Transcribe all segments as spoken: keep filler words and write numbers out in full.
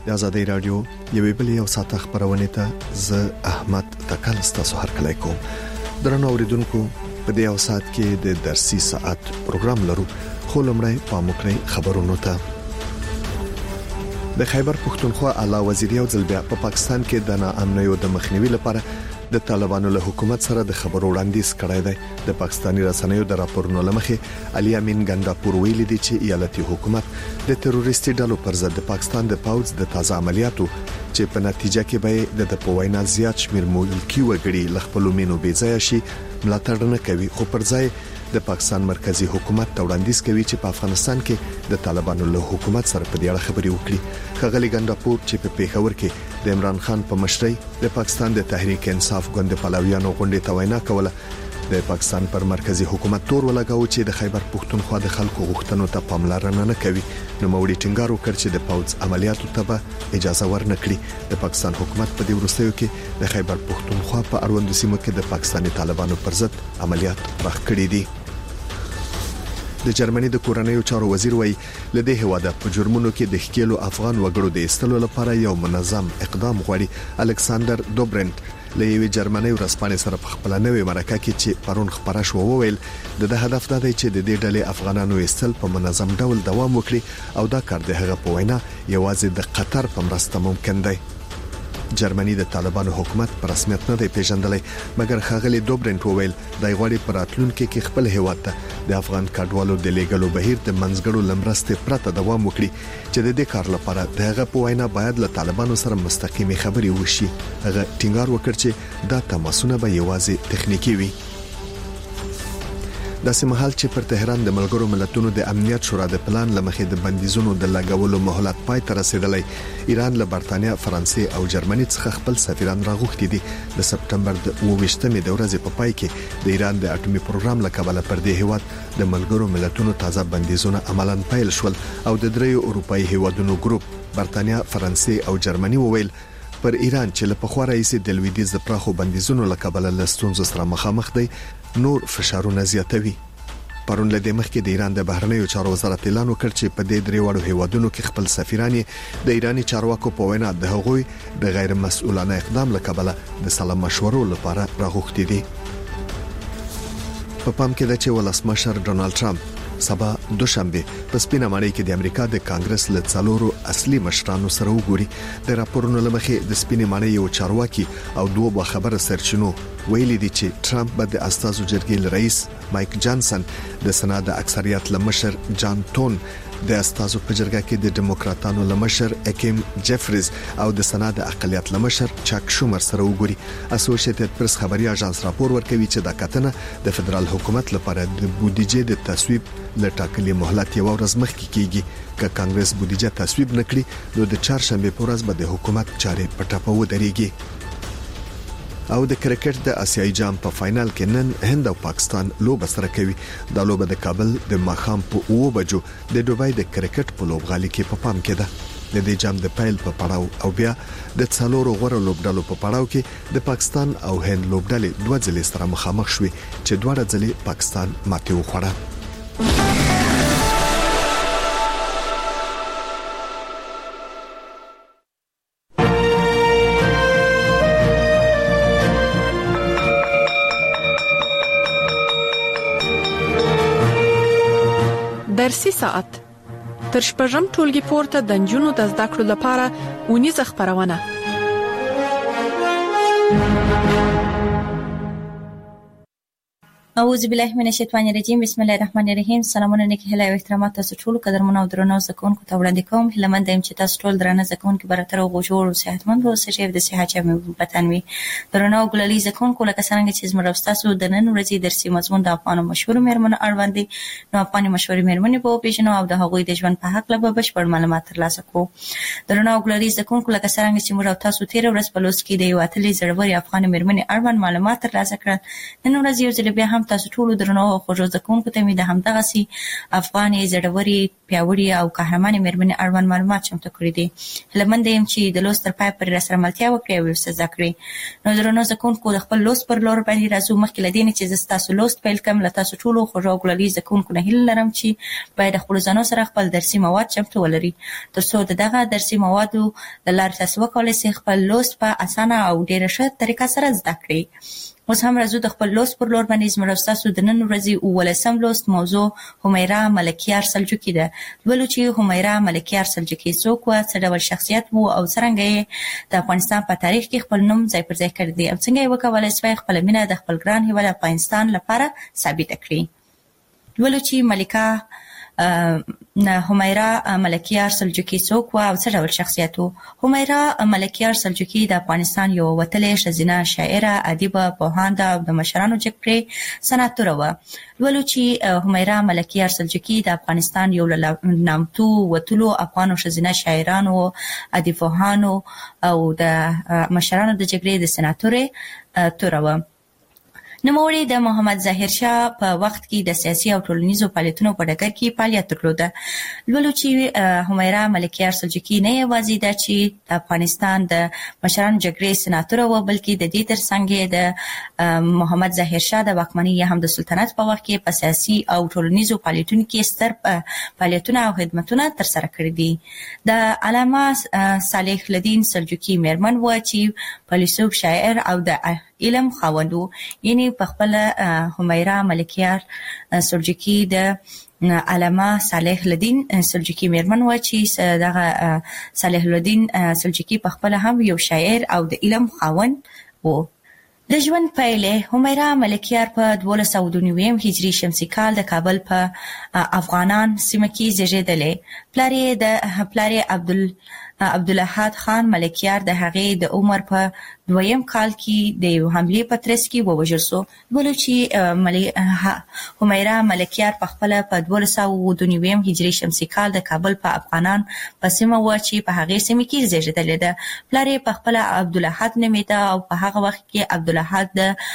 د ازادي رادیو یوې بلې یو ساعت خبرونه ته ز احمد تکل ستاسو هر کله کوم. درنو اوریدونکو په دې یو ساعت کې د درسي ساعت پروګرام لرو، خو لمړی پاموکړی خبرونه ته. د خیبر پښتونخوا اعلی وزیر یو ځل بیا په پا پاکستان کې د ناامنیو د مخنیوي لپاره د طالبانو له حکومت سره د خبرو وړاندیز کړی دی. د پاکستاني رسنیو د راپورونو لمخې علي امین ګنداپور ویلي دی چې ایالتي حکومت د تروریستي ډلو پر ضد د پاکستان د پوځ د تازه عملیاتو چې په نتیجه کې به د پوینا زیات شمیر ملکی وګړي ل خپل مینو بي ځای شي ملاتړ نه کوي، خو پر ځای د پاکستان مرکزی حکومت ته وړاندیز کوي چې په افغانستان کې د طالبانو له حکومت سره په دې اړه خبري وکړي. خغلی ګنداپور چې په پیښور کې د عمران خان په مشرۍ د پاکستان د تحریک انصاف ګوند پلویانو غونډې ته وینا کوله، د پاکستان پر مرکزی حکومت تور ولګاو چې د خیبر پښتونخوا د خلکو غوښتنو ته پاملرنه نه کوي. نو موري ټینګار وکړ چې د پوځ عملیاتو ته به اجازه ورنکړي. د پاکستان حکومت په دې وروستیو کې د خیبر پښتونخوا په اړوندو سیمو کې د پاکستاني طالبانو پر ضد عملیات پراخ کړي دي. د جرمني د کورنیو چارو وزیر وایي لدې هواده په جرمونو کې د ښکیلو افغان وګړو د استلو لپاره یو منظم اقدام غواړي. الکساندر دوبرنت له یوې جرمني ورسپانې سره په خپل نوې مرکه کې چې پرون خبره شو وویل د د هدف د دی چې د دې ډلې افغانانو استل په منظم ډول دوام وکړي او دا کار د هغه په وینا یوازې د قطر په مرسته ممکن دی. جرمني د طالبانو حکومت پر رسمیت نه دی پیژندلی، مګر خاغلی دوبرنت وویل دای غواړي پر راتلونکو کې خپل هیواد ته د افغان کډوالو د لیګلو بهیر د منځګړو لمرسته پرته دوام وکړي چې د دې کار لپاره دغه په وینا باید له طالبانو سره مستقیمي خبري وشي. هغه ټینګار وکړ چې دا تماسونه به یوازې تخنیکی وي. د سیمهال چې پر تهران د ملګرو ملتونو د امنیت شورا د پلان لمخې د بندیزونو د لګولو مهلت پای ته رسیدلی، ایران له برتانیا، فرانسې او جرمني څخه خپل سفیران راغوښتي دي. د سپټمبر د اوویشتمې د ورځې په پای کې د ایران د اټومي پروګرام له کبله پر دې هیواد د ملګرو ملتونو تازه بندیزونه عملاً پیل شول او د دریو اروپאי هیوادونو ګروپ برتانیا، فرانسې او جرمني وویل پر ایران چې له پخوا راځي د لویدیز د پراخو بندیزونو له کبله لستونزو سره مخامخ دی، نور فشارونه زیاتوي. پرون له دې مخکې د ایران د بهرنیو چارو وزارت اعلان وکړ چې په دې درې وړو هیوادونو کې خپل سفیران د ایرانی چارواکو په وینا د هغوی د غیر مسؤلانه اقدام له کبله د سلا مشورو لپاره راغوښتي دي. په پام کې ده چې ولسمشر ډونالد ټرمپ سبا دوشنبه په سپینه ماڼۍ کې د امریکا د کانګرس له څلورو اصلي مشرانو سره وګوري. د راپورونو لمخې د سپینه ماڼۍ یو چارواکي او دوه خبره سرچینو ویلي دي چې ټرمپ به د استازو جرګې رئیس مایک جانسن، د سنا د اکثریت لمشر جان تون، د استازو په جرګه کې د ډیموکراتانو لمشر اکیم جفریز او د سنا د اقلیت لمشر چاک شومر سره وګوري. اسوسییټډ پریس خبري اژانس راپور ورکوي چې دا کتنه د فدرال حکومت لپاره د بودیجې د تصویب لټاکلي مهلت یو ورځ مخکې کیږي. که کانګرس بودیجه تصویب نکړي نو د چهارشنبه په ورځ به د حکومت چارې په ټاپه ودرېږي. او د کرکټ د آسیایي جام په فائنل کې نن هند او پاکستان لوبه سره کوي. دا لوبه د کابل د ماخام په اوو بجو د دوبای د کرکټ په لوبغالي کې په پام کې ده. د دې جام د پیل په پړاو او بیا د څلورو غوړو لوبډلو په پړاو کې د پاکستان او هند لوبډلې دوه ځلې سره مخامخ شوې چې دواړه ځلې پاکستان ماتې وخوړه. درسي ساعت تر شپږم ټولګي پورته د نجونو د زده کړو لپاره ونیزه خبرونه. اعوذ بالله من الشیطان الرجیم، بسم الله الرحمن الرحیم. سلامونه نیک هیله او احترامات تاسو ټول قدرمنو او درنو زکونکو ته وړاندې کوم. هیله مند یم چې تاسو ټول درنه زکونکو براتر او غوړ او صحتمند اوسئ چې د صحت چمه وطنوي. درنو ګلالي زکونکو لکه څنګه چې زموږ تاسو د نن ورځې درسي مضمون د افغان مشهور مېرمنو اړوند دي، نو افغان مشهور مېرمنې په پیژنو او د هغوی د ژوند په حق له بشپړ معلومات ترلاسه کوو. درنو ګلالي زکونکو لکه څنګه چې موږ تاسو تیر ورځ په لوست کې د یو اتلې زړوري افغان مېرمنې اړوند معلومات ترلاسه کړل، نن ورځ یو ځل بیا هم تاسو ټول درنو خوږو ځکونکو ته مې د همدغه سي افغاني زړوري پیاوړي او قهرمانې مېرمنې اړوند معلومات چمتو کړي دي. هیلهمند یم چې د لوست تر پای پورې راسره ملتیا وکړئ او ورڅخه زده کړئ. نو درنو ځکونکو د خپل لوست پر لور باندې راځو. مخکې له دې نه چې زه ستاسو لوست پیل کړم، له تاسو ټولو خوږو او ګلالي ځکونکو نه هیله لرم چې باید د خپلو ځانو سره خپل درسي مواد چمتو ولري، تر څو د دغه درسي موادو له لارې تاسو وکولی شئ خپل لوست په اسانه او ډېره ښه طریقه سره زده کړئ. اوس هم راځو د خپل لوست پر لور باندې. زموږ ستاسو د نن ورځې اوولسم لوست موضوع همیرا ملکیار سلجوقي ده. لولو چې همیرا ملکیار سلجوقي څوک وه، څه ډول شخصیت و او څرنګه یې د افغانستان په تاریخ کې خپل نوم ځای پر ځای کړی دی او څنګه یې وکولی شوی خپله مینه د خپل ګران هېواد افغانستان لپاره ثابته کړي. لولو چې ملکه همیرا ملکیار سلجوقي څوک وه او څه ډول شخصیت و. همیرا ملکیار سلجوقي د افغانستان یو وتلې ښځینه شاعره، ادیبه، پوهانده او د مشرانو جګپرې سناتوره وه. لولو چې همیرا ملکیار سلجوقي د افغانستان یو له نامتو وتلو افغانو ښځینه شاعرانو، ادیبپوهانو او د مشرانو د جګړې د سناتورې توره وه. نوموړي د محمد ظاهر شاه په وخت کې د سیاسي او ټولنیزو فعالیتونو په ډګر کې فعالیت درلوده. لولو چې همیرا ملکیار سلجوقي نه یوازې ده چې د افغانستان د مشرانو جګړې سناتوره وه، بلکې د دې ترڅنګ یې د محمد ظاهر شاه د واکمنۍ یا هم د سلطنت په وخت کې په سیاسي او ټولنیزو فعالیتونو کې ستر فعالیتونه او خدمتونه ترسره کړي دي. د علامه صالح الدین سلجوقي مېرمن وه چې فیلسوف، شاعر او د علم خاوند و. یعنی په خپل همیرا ملکیار سلجوقي د علامه صالح الدین سلجوقي مېرمن وه چې دغه صالح الدین سلجوقي په خپل هم یو شاعر او د علم خاوند و. د ژوند پایلې: همیرا ملکیار په دولس سوه دوه نوي هجري شمسي کال د کابل په افغانان سیمه کې زیږېدلی. پلار یې د پلار یې عبدال عبدالاحد خان ملکیار د هغې د عمر په دویم کال کې د یو حملې په ترڅ کې ووژل سو. بلو چې همیرا ملکیار په خپله په دولس سوه دوه نوي هجري شمسي کال د کابل په افغانان په سیمه وه چې په هغې سیمې کې زیږېدلې ده. پلار یې په خپله عبدالاحد نومېده او په هغه وخت کې عبدالاحد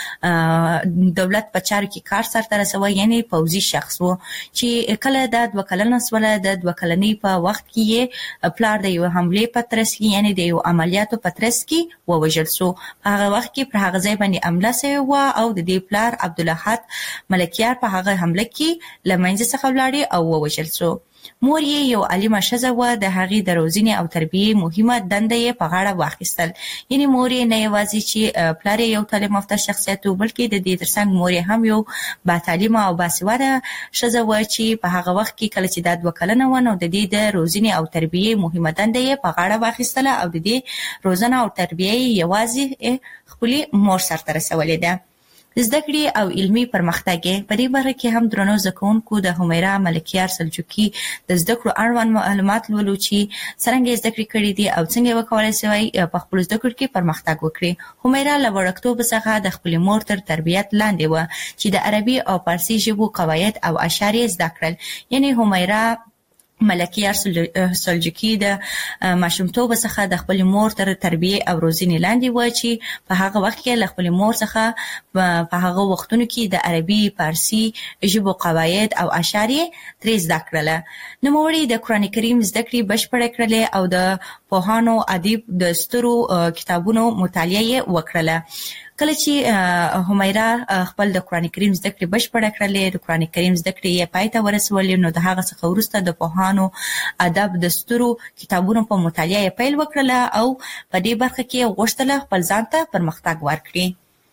د دولت په چارو کې کار سرته رسوه، یعنی پوځي شخص و چې کله دا دوه کلنه سوله. د دوه کلنۍ په وخت کې یې پلار د یو حملې په ترڅ کې، یعنی د یو عملیاتو په ترڅ کې ووژل سو. په هغه وخت کې پر هغه ځای باندې حمله سوې وه او د دې پلار عبدالاحد ملکیار په هغه حمله کې له منځه څخه ولاړې او ووژل سو. مور یې یو عالمه ښځه وه، د هغې د روزنې او تربیې مهمه دنده یې په غاړه واخیستل. یعنی مور یې نه یوازې چې پلار یې یو تعلیم یافته شخصیت و، بلکې د دې ترڅنګ مور یې هم یو باتعلیمه او باسواده ښځه وه چې په هغه وخت کې کله چې دا دوه کلنه وه، نو د دې د روزنې او تربیې مهمه دنده یې په غاړه واخیستله او د دې روزنه او تربیه یې یوازې خپلې مور سرته رسولې ده. زده کړې او علمي پرمختګ په دې برخه کې هم درنو زده کوونکو د همیرا ملکیار سلجوقي د زده کړو اړوند معلومات لولو چې څرنګه یې زده کړې کړي دي او څنګه یې وکولی شوی په خپلو زده کړو کې پرمختګ وکړي. همیرا له وړکتوبه څخه د خپلې مور تر تربیت لاندې وه چې د عربي او فارسي ژبو قواعد او اشعار یې زده کړل. یعنی همیرا ملکیار سلجوقي د ماشومتوبه څخه د خپلې مور تر تربیې او روزنې لاندې وه چې په هغه وخت کې له خپلې مور څخه په هغه وختونو کې د عربي، فارسي ژبو قواعد او اشعار یې ترې زده کړله. نوموړي د قرآن کریم زده کړې بشپړې کړلې او د پوهانو، ادیب د سترو کتابونو مطالعه یې وکړله. کله چې همیرا خپل د قرآن کریم زده کړې بشپړه کړلې، د قرآن کریم زده کړې یې پای ته ورسولې، نو د هغه څخه وروسته د پوهانو، ادب د سترو کتابونو په مطالعه یې پیل وکړله او په دې برخه کې غوښتله خپل ځان ته پرمختګ ورکړي.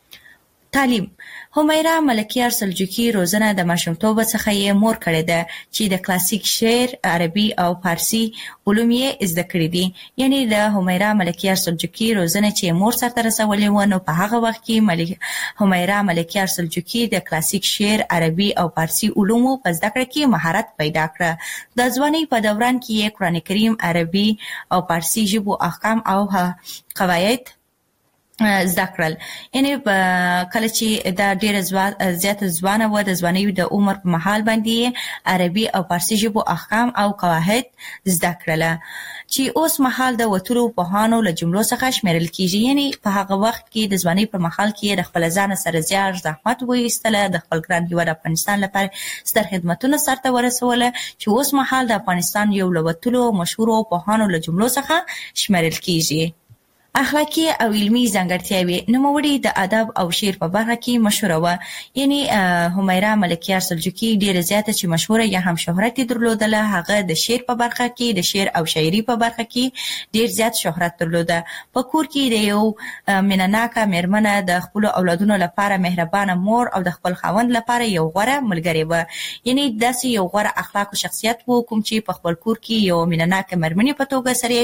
تعلیم: همیرا ملکیار سلجوقي روزنه د ماشومتوبه څخه یې مور کړې ده چې د کلاسیک شعر، عربي او فارسي علوم یې زده کړي دي. یعنی د همیرا ملکیار سلجوقي روزنه چې مور سرته رسولې وه، نو په هغه وخت کې ملک... همیرا ملکیار سلجوقي د کلاسیک شعر، عربي او فارسي علومو په زده کړه کې مهارت پیدا کړه. د ځوانۍ په دوران کې یې قرآن کریم، عربي او فارسي ژبو احکام او قواعد زده کړل. یعنی کله چې دا ډیره زیاته ځوانه و د ځوانۍ د عمر په مهال باندې عربي او فارسي ژبو احکام او قواعد زده کړل چې اوس مهال د وتلو په هانو له جملو څخه شمیرل کیږي. یعنی په هغه وخت کې د ځوانۍ په مهال کې د خپل ځان سره زیار زحمت وایستله، د خپل ګران هیواد افغانستان لپاره ستر خدمتونه سرته ورسوله چې اوس مهال د افغانستان یو له وتلو مشهور په هانو له جملو څخه شمیرل کیږي. اخلاقی او علمی ځانګړتیاوې نوموړي د ادب او شعر په برخه کې مشهوره و. یعنی همیرا ملکیار سلجوقي ډیره زیاته چې مشهوره یا هم شهرت درلودله، هغه د شعر په برخه کې د شعر او شاعري په برخه کې ډیر زیات شهرت درلوده. په کور کې د یو مینناکه مېرمنه د خپل اولادونو لپاره مهربانه مور او د خپل خاوند لپاره یو غوره ملګری و. یعنی داسې یو غوره اخلاق او شخصیت و کوم چې په خپل کور کې یو مینناکه مېرمنې په توګه سره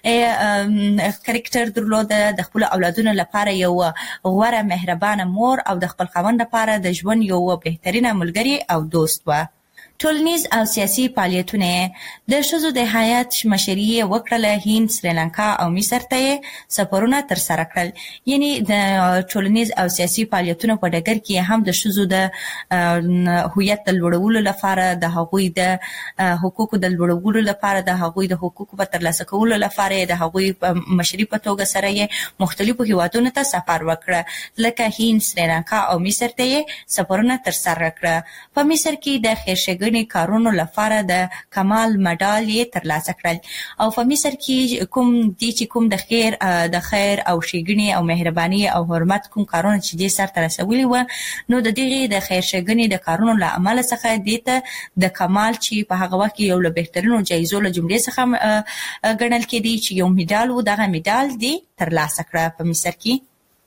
کریکټر درلوده، د خپل اولادونو لپاره یو غوره مهربانه مور او د خپل خاوند لپاره د ژوند یو بهترینه ملګری او دوست و. ټولنیز او سیاسي فعالیتونه د ښځو د حیات مشري وکړله. هند، سریلانکا او مصر ته سفرونه تر سره کړل. یعنی د ټولنیز او سیاسي فعالیتونو په ډګر کې هم د ښځو د هویت د لوړولو لپاره، د هغوی د حقوقو د لوړولو لپاره، د هغوی د حقوقو په ترلاسه کولو لپاره د هغوی په مشري په توګه سره یې مختلفو هیوادونو ته سفر وکړه، لکه هند، سریلانکا او مصر ته سفرونه تر سره کړه. په مصر کې د خیرښېګڼې کارونو لپاره د کمال مډال یې ترلاسه کړل. او په مصر کې کوم دي چې کوم د خیر د خیر او ښېګڼې او مهرباني او حرمت کوم کارونه چې دې سرته رسولي و، نو د دغې د خیر ښېګڼې د کارونو له امله څخه دې ته د کمال چې په هغه وخت کې یو له بهترینو جایزو له جملې څخه ګڼل کېدی چې یو میډال و، دغه میډال دې ترلاسه کړه. په مصر کې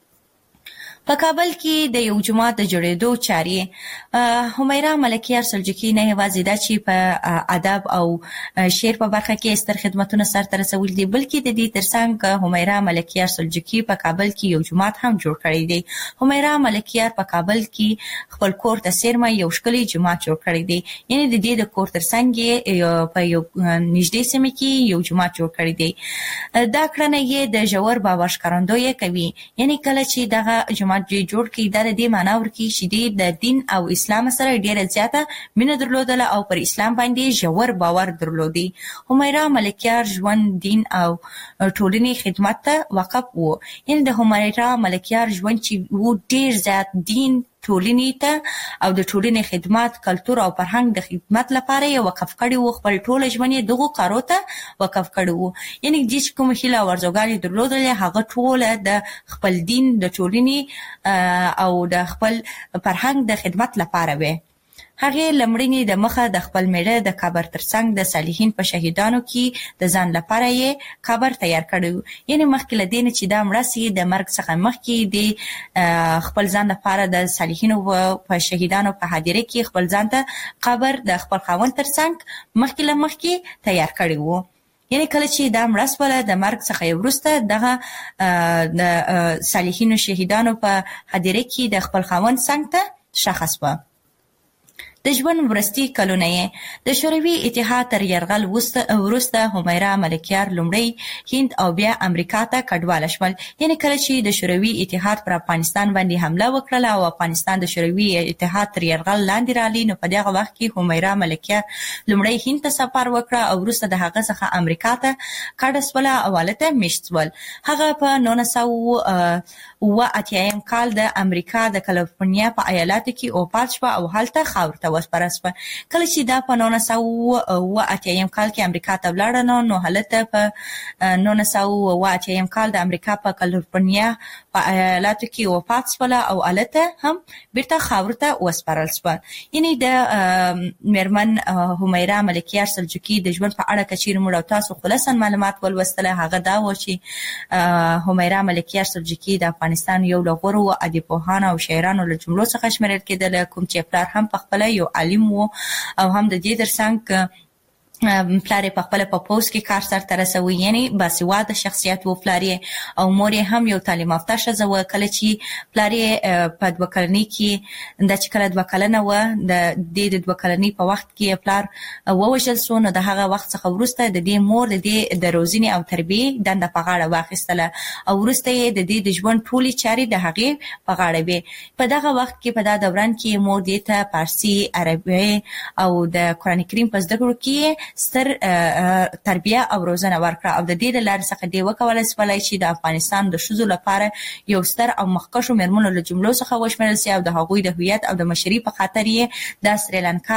په کابل کې د یو جومات د جوړېدو چارې همیرا ملکیار سلجوقي نه یوازې دا چې په ادب او شعر په برخه کې ستر خدمتونه سرته رسولي دي، بلکې د دې ترڅنګ همیرا ملکیار سلجوقي په کابل کې یو جومات هم جوړ کړی دی. همیرا ملکیار په کابل کې خپل کور ته څیرمه یو ښکلی جومات جوړ کړی دی. یعنی د دې د کور ترڅنګ یې په یو نږدې سیمه کې یو جومات جوړ کړی دی. دا کړنه یې د ژور باور ښکارندویي کوي. یعنی کله چې دغه جومات جوړ کړي دا د دې معنا ورکوي چې د دین او اسلام سره ډیره زیاته مینه درلودله او پر اسلام باندې ژور باور درلودي. همیرا ملکیار ژوند، دین او ټولنې خدمت ته وقف و. یعنی د همیرا ملکیار ژوند چې و ډیر زیات دین، ټولنې ته او د ټولنې خدمات، کلتور او فرهنګ د خدمت لپاره یې وقف کړی و. خپل ټول ژوند یې دغو کارو ته وقف کړی و. یعنی دې چې کوم هیله او ارزوګانې درلودلې هغه ټوله د خپل دین، د ټولنې او د خپل فرهنګ د خدمت لپاره وي. هغه لمړنی د مخه د خپل میړه د قبر ترڅنګ د صالحین په شهیدانو کې د ځان لپاره یې قبر تیار کړو. یعنی مخکې له دې چې دا مړه سي د مرګ څخه مخکې د خپل ځان لپاره د صالحینو په شهیدانو په حاضره کې خپل ځان ته قبر د خپل خاوند ترڅنګ مخکې له مخکې تیار کړی و. یعنی کله چې دا مړه سوله د مرګ څخه وروسته دغه د صالحینو شهیدانو په حاضره کې د خپل خاوند څنګ ته شخص و. د ژوند وروستي کلونه یې د شوروي اتحاد تر یرغل وروسته همیرا ملکیار لومړی هند او بیا امریکا ته کډواله شول. یعنی کله چې د شوروي اتحاد پر افغانستان باندې حمله وکړه او افغانستان د شوروي اتحاد تر یرغل لاندې رالی، نو په دغه وخت کې همیرا ملکیار لومړی هند ته سفر وکړه او وروسته د هغه څخه امریکا ته کډه سوله او هلته میشت سول. هغه په نولس سوه اوه اتیایم کال د امریکا د کالیفورنیا په ایالاتو کې وفات شوه او هلته خاور ته وسپاره شوه. کله چې دا په نولس سوه اوه اتیایم کال کې امریکا ته ولاړه، نو هلته په نولس سوه اوه اتیایم کال د امریکا په کالیفورنیا په ایالاتو کې وفات شوه او هلته هم بیرته خاور ته وسپارل شوه. یعنی د میرمن همیرا ملکیار سلجوقي د ژوند په اړه که چیرې موږ تاسو خلاصا معلومات ولوستله، هغه دا و چې همیرا ملکیار سلجوقي د افغانستان یو له غوره ادیبپوهانو او شاعرانو له جملو څخه شمیرل کېدله، کوم چې پلار هم پخپله یو عالم و او هم د دې ترڅنګ پلار په خپل په پوس کې کار سره رسوي یعنی باسواده شخصیت و پلار او مور هم یو تعلیم یافته ښځه و کله چې پلار په دوه کلنۍ کې د چې کله دوه کلنه و د د دوه کلنۍ په وخت کې پلار ووژل سو نو د هغه وخت څخه وروسته د دې مور د دې د روزنې او تربیې دنده په غاړه واخیستله او وروسته د دې د ژوند ټولي چاري د هغه په غاړه وي په دغه وخت کې په دا دوران کې مور دې ته فارسی عربي او د قران کریم په زده کړو کې ستر تربیه او روزنه ورکړه او د دې د لارې څخه دی وکولای سوای چې د افغانستان د شذو لپاره یو ستر او مخکښو مرمنو له جملو څخه وشمېرل شي او د هغوی د هویت او د مشري په خاطر یې د سریلانکا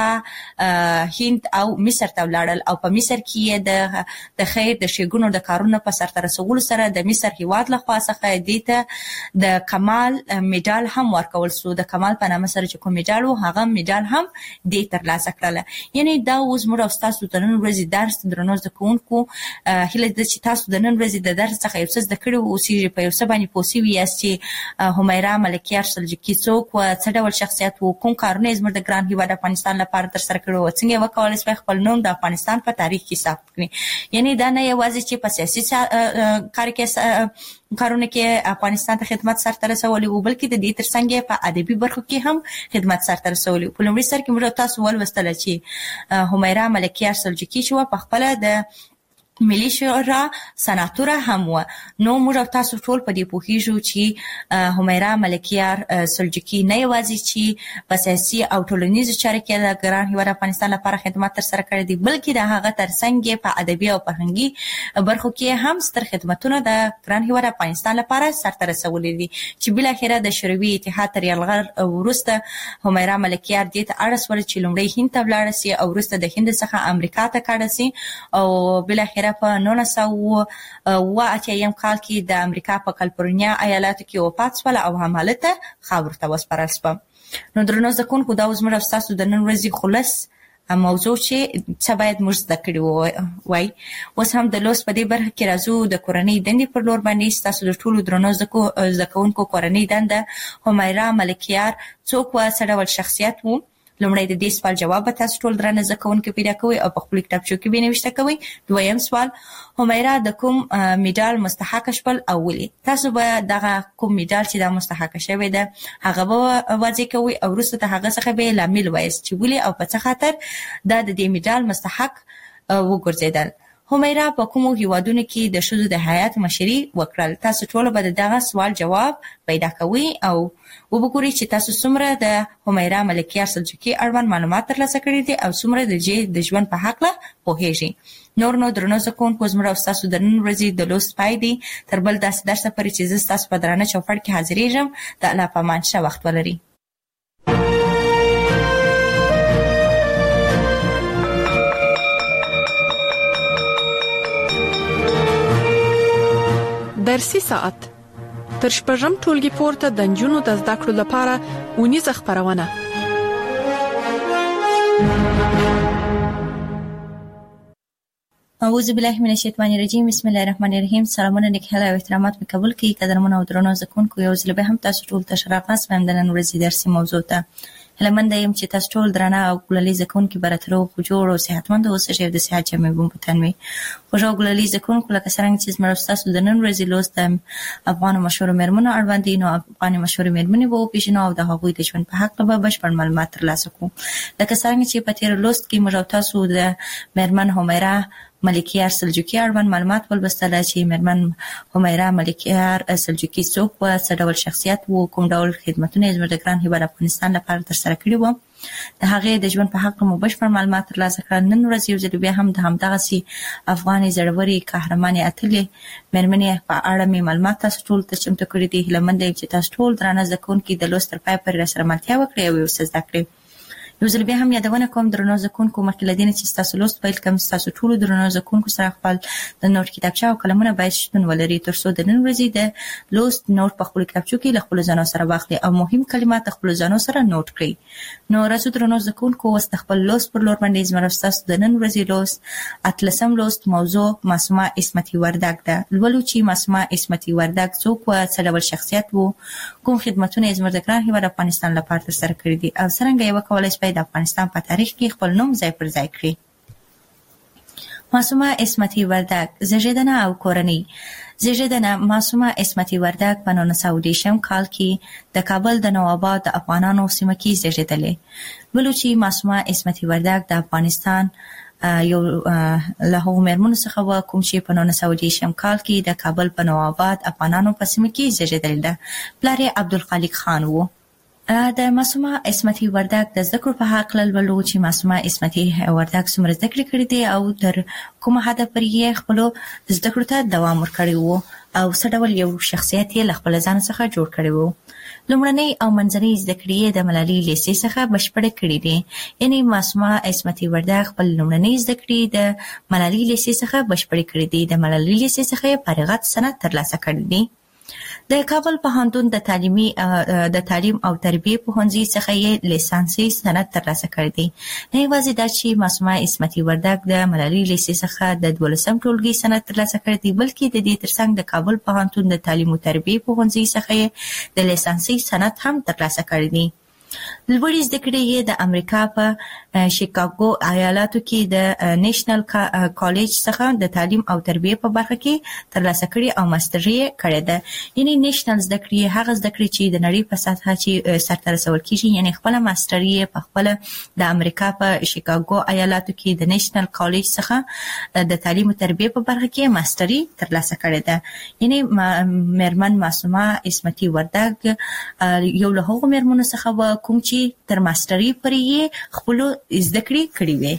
هند او مصر ته ولاړل او په مصر کې د د خیر د شګونو د کارونو په سرته رسولو سره د مصر هیواد له خوا څخه دې ته د کمال میډال هم ورکول شو د کمال په نامه سره چې کوم میډال و هغه میډال هم دې ترلاسه کړل یعنی دا اوس موږ او تاسو ته نن ورځ درس درنو زکونکو هله د چې تاسو د نن ورځ د درس څخه یو څه د کړو او چې په یو څه باندې پوسیوي یاست چې همیرا ملکیار سلجوقي څوک و څه ډول شخصیت و کوم کارونه زموږ د ګران هیواد افغانستان لپاره تر سره کړو او څنګه وکولای شي خپل نوم د افغانستان په تاریخ کې ثبت کړي یعنی دا نه یوازې چې په سیاسي کار کې کارونه کې افغانستان ته خدمت سره رسولي او بلکې د دې ترڅنګ په ادبي برخو کې هم خدمت سره رسولي په لومړي سر کې موږ تاسو ولوستل چې همیرا ملکیار سلجوقي شو په خپل د ملي شورا سناتوره هم و نو موږ تاسو ټول په دې پوهیږو چې همیرا ملکیار سلجوقي نه یوازې چې په سیاسي او ټولنیزو چارو کې د ګران هیواد افغانستان لپاره خدمات تر سره کړی دي بلکې د هغه ترڅنګ په ادبي او فرهنګي برخو کې هم ستر خدماتونه د ګران هیواد افغانستان لپاره سرته رسولي دي چې بل اخره د شوروي اتحاد تر یلغار وروسته همیرا ملکیار دې ته اړ سول چې لومړی هند ته ولاړ شي او وروسته د هند څخه امریکا ته کډه شي او بل اخره په نولس سوه اوه اتیا کال کې د امریکا په کالیفورنیا ایالاتو کې وفات شول او همالته خاور ته وسپارل شو نو درنو زکونکو دا اوس موږ تاسو د نن ورځې خلاص موضوع چې څه باید موږ زده کړو وای اوس هم د لوست په دې برخه کې راځو د کورنۍ دندې پر لور باندې تاسو د ټولو درنو زکونکو کورنۍ دنده همیرا ملکیار څوک و څه ډول شخصیت وو لومړی د دې سوال جواب تاسو ټول درنه زکونکو پیدا کوئ او په خپل کتابچو کې به نوښته کوئ دویم سوال همیرا د کوم میډال مستحق شپل او ولې تاسو به دغه کوم میډال چې د مستحق شوی ده هغه به واضح کوئ او وروسته د هغه څخه به لامل وایست چې ولې او په څه خاطر دا د دې میډال مستحق وګرځیدل همیرا په کومو هیوادونو کې د شذو د حیات مشري وکړل تاسو ټول به دغه سوال جواب پیدا کوئ او وګورئ چې تاسو څومره د همیرا ملکیار سلجوقي اړوند معلومات ترلاسه کړي دي او څومره د جې د ژوند په حق له پوهیږئ نور نو درنو زکونکو زموږ تاسو د نن ورځې د لوست پای دی تر بل داسې درس پورې چې تاسو په درانه چوپړ کې حاضرېږم د الله په امان ښه وخت ولرئ درسي ساعت تر شپږم ټولګي پورته د نجونو د زده کړو لپاره ونیزه خبرونه اعوذ بالله من الشیطان الرجیم بسم الله الرحمن الرحیم سلامونه نیک هلا او احترامات می قبول کی قدرمن او درنو زکونکو یو ځل به هم تاسو ټول ته شراغاس هم د نن ورځې درسي موضوع ته هلمند یم چې تاسو ټول درنه او ګلالي زکونکو براترو خو جوړ او صحتمند اوسئ چې د صحت جمع بوم پتنوي خو جو ګلالي زکونکو لکه څنګه چې زموږ تاسو د نن ورځې لوست افغان مشهور مرمنو اړوند دي نو افغان مشهور مرمنې وو پیژنو او د هغوی د ژوند په حق به بشپړ معلومات ترلاسه کوو لکه څنګه چې په تیر لوست کې موږ تاسو د مرمن همیرا ملکیار سلجوقي اړوند معلومات ولوستل چې مرمن همیرا ملکیار سلجوقي څوک و څه ډول شخصیت وو کوم ډول خدماتونه زموږ د ګران هیواد افغانستان لپاره تر سره کړي وو د هغې د ژوند په حق مو بشپړ معلومات ترلاسه کړل نن ورځ یو ځل بیا هم د همدغسې افغانې زړورې قهرمانې اتلې مېرمنې په اړه مې معلومات تاسو ټول ته چمتو کړي دي هیله مند یم چې تاسو ټول درانه زده کوونکي د لوست تر پای پورې راسره ملتیا وکړئ او یو څه زده کړئ یو ځل بیا هم یادونه کوم درنو زکونکو مخکې له دې نه چې تاسو لوست پیل کوم تاسو ټولو درنو زکونکو سره خپل د نوٹ کتابچه او قلمونه باید شتون ولري تر څو د نن ورځې د لوست نوٹ په خپل کتابچو کې له خپل ځانو سره واخلئ او مهم کلمات خپل ځانو سره نوٹ کړئ نو راځو درنو زکونکو اوس د خپل لوست پر لور باندې زموږ تاسو د نن ورځې لوست اتلسم لوست موضوع معصومه عصمتي وردګ ده لولو چې معصومه عصمتي وردګ څوک و څه ډول شخصیت وو کوم خدمتونه یې زموږ د ګران هیواد افغانستان لپاره تر سره کړي دي او څرنګه یې وکولای شي د افغانستان په تاریخ کې خپل نوم ځای پر ځای کړي معصومه عصمتي وردک زیږیدنه او کورنۍ. زیږیدنه معصومه عصمتي وردک په نولس سوه دېرشم کال کې د کابل د نوآباد د افغانانو سیمه کې زیږیدلې. ولو چې معصومه عصمتي وردک د افغانستان یو له هغو مېرمنو څخه و کوم چې په نولس سوه دېرشم کال کې د کابل په نوآباد افغانانو په سیمه کې زیږیدلې ده. پلار یې عبدالخالق خان و. د معصومه عصمتي وردک د زده کړو په حق لولو چې معصومه عصمتي وردک څومره زده کړې کړې دي او تر کومه حده پورې یې خپلو زده کړو ته دوام ورکړی و او څه ډول یو شخصیت یې له خپل ځان څخه جوړ کړی و. لومړنۍ او منځنۍ زده کړې یې د ملالۍ لیسې څخه بشپړې کړې دي. یعنې معصومه عصمتي وردک خپل لومړنۍ زده کړې د ملالۍ لیسې څخه بشپړې کړې دي. د ملالۍ لیسې څخه یې فارغت سند ترلاسه کړی دی. د کابل پوهنتون د تعلیمي د تعلیم او تربیه پوهنځي څخه یې لیسانسي سند ترلاسه کړی دی. نه یوازې دا چې معصومه عصمتي وردک د ملالۍ لیسې څخه د دولسم ټولګي سند ترلاسه کړی دی، بلکې د دې ترڅنګ د کابل پوهنتون د تعلیم او تربیه پوهنځي څخه یې د لیسانسي سند هم ترلاسه کړی دی. لوړې زده کړې یې د امریکا په شیکاګو ایالاتو کې د نیشنل کالج څخه د تعلیم او تربیه په برخه کې ترلاسه کړې او ماستري یې کړې ده. یعنې نیشنل زده کړې هغه زده کړې چې د نړۍ په سطحه چې سرته رسول کیږي، یعنې خپله ماستري یې په خپله د امریکا په شیکاګو ایالاتو کې د نیشنل کالج څخه د تعلیم او تربیه په برخه کې ماستري ترلاسه کړې ده. یعنې مېرمن معصومه عصمتي وردک یو له هغو مېرمنو څخه و کوم چې تر ماستري پورې یې خپلو زده کړې کړې وې.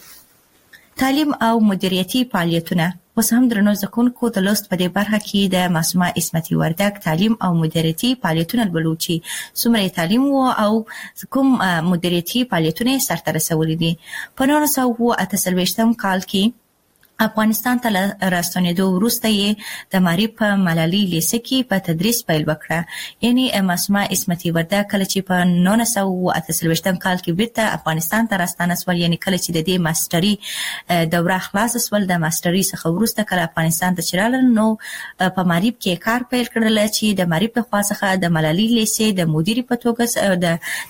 تعلیم او مدیریتي فعالیتونه. اوس هم درنو زده کوونکو د لوست په دې برخه کې د معصومه عصمتي وردک تعلیم او مدیریتي فعالیتونه لولو چې څومره تعلیم و او کوم مدیریتي فعالیتونه یې سرته رسولي دي. په نولس سوه اته څلوېښتم کال کې افغانستان ته راستنېدو وروسته یې د معارف په ملالۍ لیسه کې په تدریس پیل وکړه. یعنې معصومه عصمتي وردک کله چې په نولس سوه اته څلوېښتم کال کې بیرته افغانستان ته راستانه سول، یعنې کله چې د دې ماستري دوره خلاصه سول، د ماستري څخه وروسته کله افغانستان ته چې راغلل نو په معارف کې کار پیل کړل چې د معارف له خوا څخه د ملالۍ لیسې د مدیرې په توګه د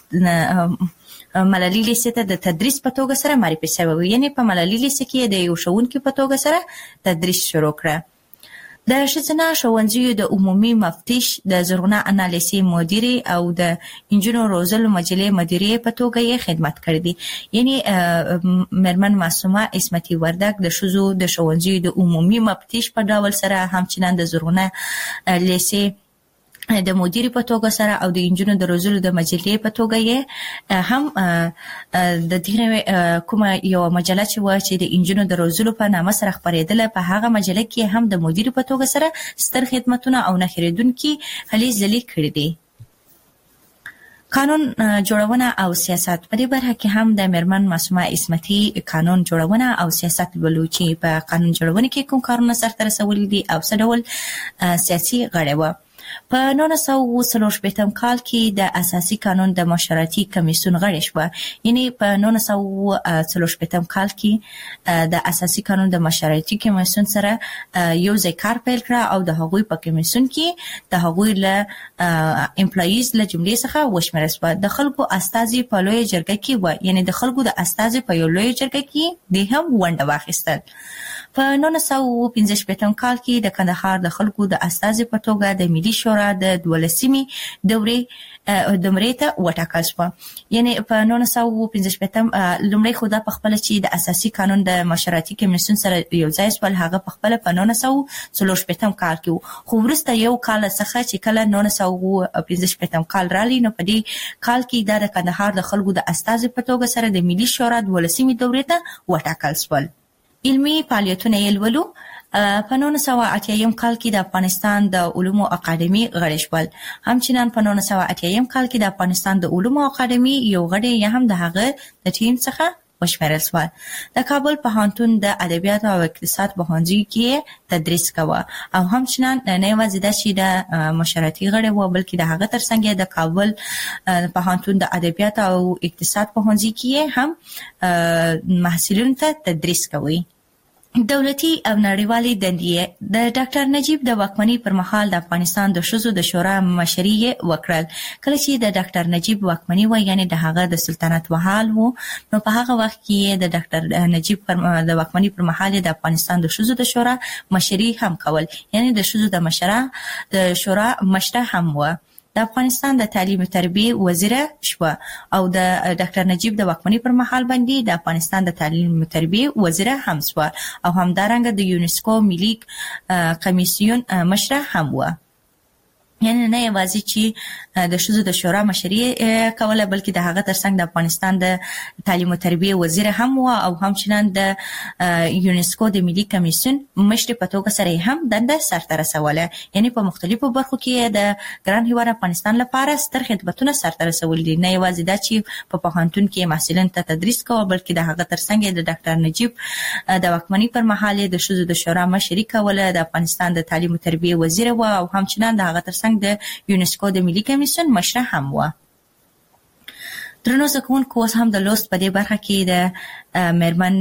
ملالۍ لیسې ته د تدریس په توګه سره معرفي شوی و. یعنې په ملالۍ لیسې کې د یو ښوونکي په توګه سره تدریس شروع کړه. د ښځینه ښوونځیو د عمومي مفتش، د زرغونه انا لیسې مدیرې او د انجونو روزلو مجلې مدیرې په توګه یې خدمت کړی دی. یعنې مېرمن معصومه عصمتي وردک د ښځو د ښوونځیو د عمومي مفتش په ډول سره همچنان د زرغونه لیسې د مدیر په توګه سره او د انجونو د روزلو د مجلې په توګه یې هم د دې کومه یو مجله چې و چې د انجونو د روزلو په نامه سره خپرېدله، په هغه مجله کې هم د مدیر په توګه سره ستر خدمتونه او نه هېرېدونکي هلې ځلې کړي دي. قانون جوړونه او سیاست. په دې برخه کې هم د مېرمن معصومه عصمتي قانون جوړونه او سیاست لولو چې په قانون جوړونه کې کوم کارونه سرته رسولي دي او څه ډول سیاسي غړی و. په نولس سوه څلور شپېتم کال کې د اساسي قانون د مشورتي کمیسیون غړې شوه. یعنې په نولس سوه څلور شپېتم کال کې د اساسي قانون د مشورتي کمیسیون سره یو ځای کار پیل کړه او د هغوی په کمیسیون کې د هغوی له امپلایز له جملې څخه وشمېرل شوه. د خلکو استازي په لویه جرګه کې و، یعنې د خلکو د استازي په یو لویه جرګه کې د هم ونډه واخیستل. په نولس سوه پنځه شپېتم کال کې د کندهار د خلکو د استازي په توګه د ملي شورا د دولسمې دورې دمرې ته وټاکل شوه. یعنې په نولس سوه پنځه شپېتم لومړی خو دا پخپله چې د اساسي قانون د مشورتي کمیسیون سره یو ځای شول، هغه پخپله په نولس سوه څلور شپېتم کال کې و. خو وروسته یو کال څخه چې کله نولس سوه پنځه شپېتم کال راغلی نو په دې کال کې دا د کندهار د خلکو د استازي په توګه سره د ملي شورا دولسمې دورې ته وټاکل شول. علمي فعالیتونه یې لولو. په نولس سوه اتیایم کال کې د افغانستان د علومو اکاډمي غړي شول. همچنان په نولس سوه اتیایم کال کې د افغانستان د علومو اکاډمي یو غړی یا هم د هغه د ټیم څخه وشمېرل شول. د کابل پوهنتون د ادبیاتو او اقتصاد پوهنځي کې تدریس کوه او همچنان نه یوازې دا چې د مشورتي غړی و، بلکې د هغه ترڅنګ د کابل پوهنتون د ادبیاتو او اقتصاد پوهنځي کې هم محصلینو ته تدریس کوي. دولتي او نړیوالي دندې د ډاکټر نجیب د واکمنۍ پر مهال د افغانستان د ښځو د شورا مشري وکړل. کله چې د ډاکټر نجیب واکمنۍ و یعنی د هغه د سلطنت وحال وو، نو په هغه وخت کې د ډاکټر نجیب پر د واکمنۍ پر مهال د افغانستان د ښځو د شورا مشري هم کول، یعنی د ښځو د مشره د شورا مشره هم و. د افغانستان د تعلیم او تربیه وزیر شو او د ډاکټر نجیب د واکمنۍ پر مهال باندې د افغانستان د تعلیم او تربیه وزیر هم شو او همدارنګه د یونسکو ملي کمیسیون مشره هم و. یعنی نه یوازې چې د ښځو د شورا مشري کوله، بلکې د هغه ترڅنګ د افغانستان د تعلیم او تربیه وزیر هم و او همچنان د یونسکو د ملي کمیسیون مشر په توګه سره هم دنده سرته رسوله. یعنی په مختلفو برخو کې د ګران هیواد افغانستان لپاره ستر خدمتونه سرته رسول دي. نه یوازې دا چې په پوهنتون کې محصلین ته تدریس کوي، بلکې د هغه ترڅنګ د ډاکټر نجیب د واکمنۍ پر مهال د ښځو د شورا مشري کوله، د افغانستان د تعلیم او تربیه وزیر و او همچنان د هغه ترڅنګ د یونسکو د ملي کمیسیون مشره هم و. درنو زده کوونکو، اوس هم د لوست په دې برخه کې د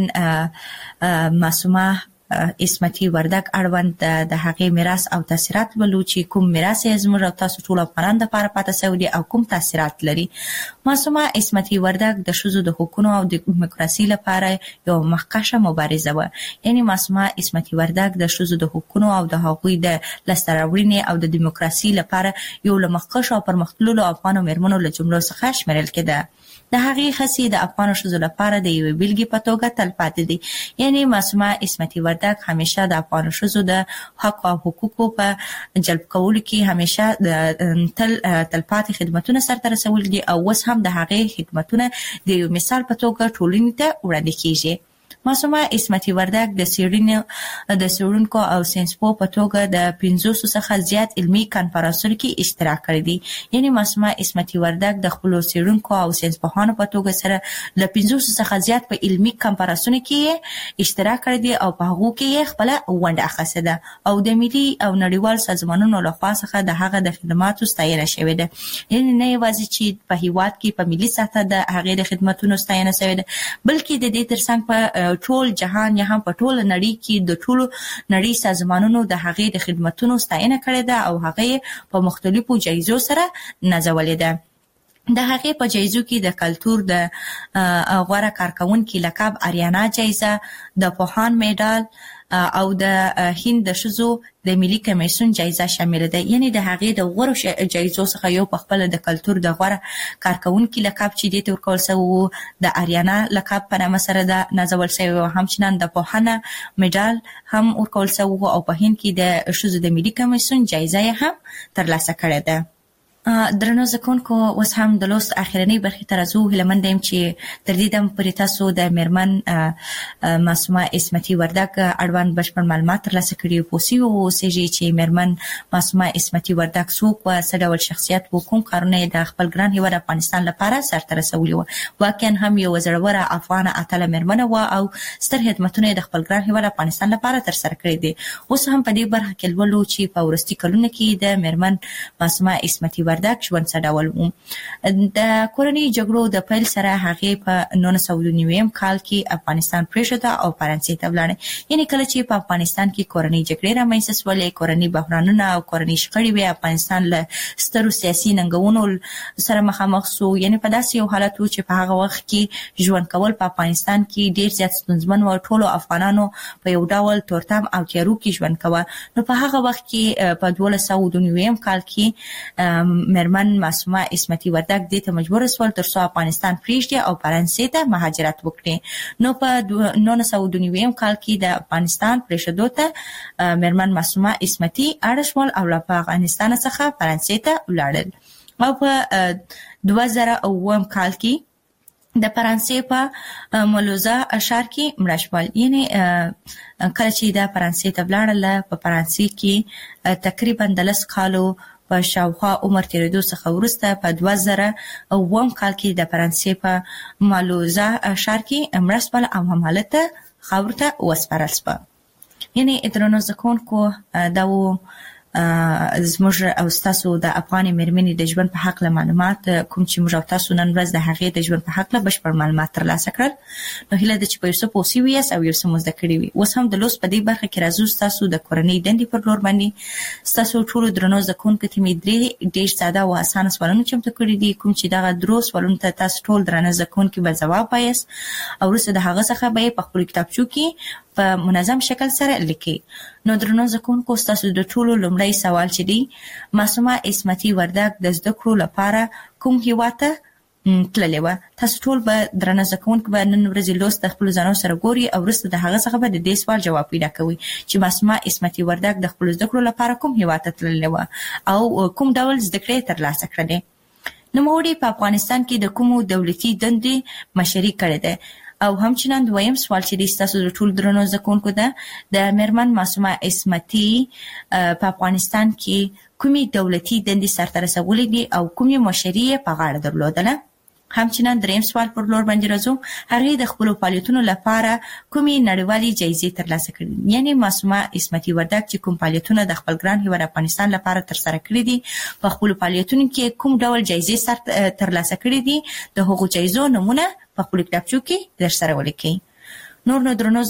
میرمن معصومه اسمتي وردګ اړوند د هغې میراث او تاثیرات ولو چې کوم میراث یې زموږ او تاسو ټول افغانان دپاره پاتې شوی دی او کوم تاثیرات لري. معصومه اسمتي وردګ د ښځو د حقونو او د دیموکراسي لپاره یو مخکښه مبارزه وه. یعنی معصومه اسمتي وردګ د ښځو د حقونو او د هغوی د لاسته راوړنې او د دیموکراسي لپاره یو له مخکښو او پرمختللو افغانو میرمنو له جملو څخه شمیرل کېده. د هغې هڅې د افغانو ښځو لپاره د یوې بیلګې په توګه تل پاتې دي. یعنی معصومه اسمتي وردګ همیشه د افغانو ښځو د حق او حقوقو په جلب کولو کې همیشه د تل تلپاتې خدمتونه سرته رسولي دي او اوس هم د هغې خدمتونه د یو مثال په توګه ټولنې ته وړاندې کیږي. معصومه اسمتي وردګ د څېړنې د څېړونکو او ساینسپوه په توګه د پنځوسو څخه زیات علمي کنفرانسونو کې اشتراک کړی دی. یعنی معصومه اسمتي وردګ د خپلو څېړونکو او ساینسپوهانو په توګه سره له پنځوسو څخه زیات په علمي کنفرانسونو کې اشتراک کړی دی او په هغو کې یې خپله ونډه اخیستې ده او د ملي او نړیوال سازمانونو لخوا څخه د هغه د خدماتو ستاینه شوې ده. یعنی نه یوازې چې په هیواد کې په ملي سطحه د هغې د خدمتونو ستاینه شوې ده، بلکې د دې ترڅنګ په ټول جهان یا هم په ټول نړۍ کې د ټولو نړۍ سازمانونو د هغې د خدمتونو ستاینه کړې ده او هغې په مختلفو جایزو سره نازولې ده. د هغې په جایزو کې د کلتور د غوره کارکونکي لقب اریانا جایزه، د پوهان میډال او د هند د ښځو د ملي کمیسیون جایزه شامل ده. یعنی د هغې د غوره جایزو څخه یو په خپله د کلتور د غوره کارکونکي لقب چې دې ته ورکول شوی و د اریانا لقب په نامه سره ده نازول شوی و. همچنان د پوهنه میډال هم ورکول شوی و او په هند کې د ښځو د ملي کمیسیون جایزه یې هم ترلاسه کړې ده. درنو زده کوونکو، اوس هم د لوست اخرنۍ برخې ته راځو. هیله یم چې تر دې دمه پورې تاسو د میرمن معصومه اسمتي وردګ اړوند بشپړ معلومات ترلاسه کړي او پوه شوي واوسئ چې میرمن معصومه اسمتي وردګ څوک وه، څه ډول شخصیت و، کوم کارونه یې د خپل ګران هیواد افغانستان لپاره سرته رسولي وه. واقعا هم یوه زړوره افغانه اتله میرمنه وه او ستر خدمتونه یې د خپل ګران هیواد افغانستان لپاره ترسره کړي دي. اوس هم په دې برخه کې لولو چې په وروستي کلونو کې د میرمن معصومه اسمتي وردګ ژوند څه ډول و. د کورنۍ جګړو د پیل سره هغې په نولس سوه نوي کال کې افغانستان پرېښوده او فرانسې ته ولاړه. یعنې کله چې په افغانستان کې کورنۍ جګړې رامنځته شولې، کورنۍ بحرانونه او کورنۍ شخړې وې، افغانستان له سترو سیاسي ننګونو سره مخامخ شو. یعنې په داسې یو حالت و چې په هغه وخت کې ژوند کول په افغانستان کې ډېر زیات ستونزمن و. ټولو افغانانو په یو ډول تورتم او تیارو کې ژوند کوه. نو په هغه وخت کې په دولس سوه نوي کال کې میرمن معصومه اسمتي وردګ دې ته مجبور شول تر څو افغانستان پرېږدي او فرانسې ته مهاجرت وکړي. نو په نولس سوه نوي کال کې د افغانستان پرېښودو ته میرمن معصومه اسمتي اړ شول او له افغانستان څخه فرانسې ته ولاړل او په دوه زره اووه کال کې د فرانسې په مولوزه ښار کې مړه شول. یعنې کله چې د فرانسې ته ولاړله، په فرانسې کې تقریبا د لس کالو په شاوخوا عمر تېرېدو څخه وروسته په دوه زره اووه کال کې د فرانسې په مالوزه ښار کې مړه شول او همالته خاورو ته وسپارل شوه. یعنې درنو زده کوونکو، دا و زموږ او تاسو د افغان مېرمنې د ژوند په حق له معلومات کوم چې موږ تاسو نن ورځ د هغې د ژوند په حق له بشپړ معلومات ترلاسه کړل نو هیله ده چې په یو څه پوه شوي یاست او یو څه مو زده کړي وي. اوس هم د لوست په دې برخه کې راځو تاسو د کورنۍ دندې پر لور باندې. تاسو ټول درنو زده کوونکو ته مې درې ډېر ساده او اسانه سوالونه چمتو کړي دي کوم چې دغه درو سوالونو ته تاسو ټول درنه زده کوونکي به ځواب وایاست او وروسته د هغه څخه به په خپل کتابچو کې په منظم شکل سره لیکي. نو درنو زده کوونکو تاسو د ټولو لومړی سوال چې دی معصومه عصمتي وردګ د زده کړو لپاره کوم هیواد ته تللې وه؟ تاسو ټول به درنه زده کوونکي به نن ورځې لوست د خپلو ځانونو سره ګوري او وروسته د هغه څخه به د دې سوال جواب پیدا کوي چې معصومه عصمتي وردګ د خپلو زده کړو لپاره کوم هیواد ته تللې وه او کوم ډول زده کړې یې ترلاسه کړلې. نوموړې په افغانستان کې د کومو دولتي دندې مشري کړې ده او همچنان دویم سوال چې دی تاسو د ټول درنو زده کوونکو ده د مېرمن معصومه عصمتي په افغانستان کې کومې دولتي دندې سرته رسولې دي او کومې مشري یې په غاړه درلودله. همچنان دریم سوال پر لور باندې راځو هغې د خپلو فعالیتونو لپاره کومې نړیوالې جایزې ترلاسه کړي یعنی معصومه عصمتي وردګ چې کوم فعالیتونه د خپل ګران هیواد افغانستان لپاره ترسره کړي دي په خپلو فعالیتونو کې کوم ډول جایزې سر ترلاسه کړي دي د هغو جایزو نومونه په خپل کتابچو کې درسره ولیکئ. نور نو درنو